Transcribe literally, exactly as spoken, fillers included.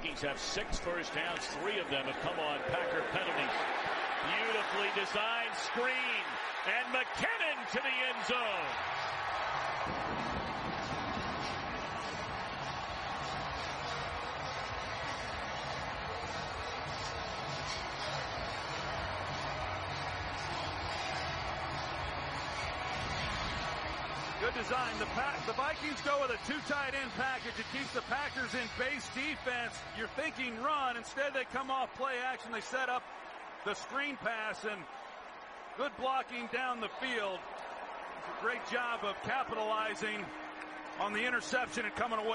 Vikings have six first downs. Three of them have come on Packer penalties. Beautifully designed screen. And McKinnon to the end zone. Good design. The, pack, the Vikings go with a two tight end package. It keeps the Packers in base defense. You're thinking run. Instead, they come off play action. They set up the screen pass and good blocking down the field. Great job of capitalizing on the interception and coming away.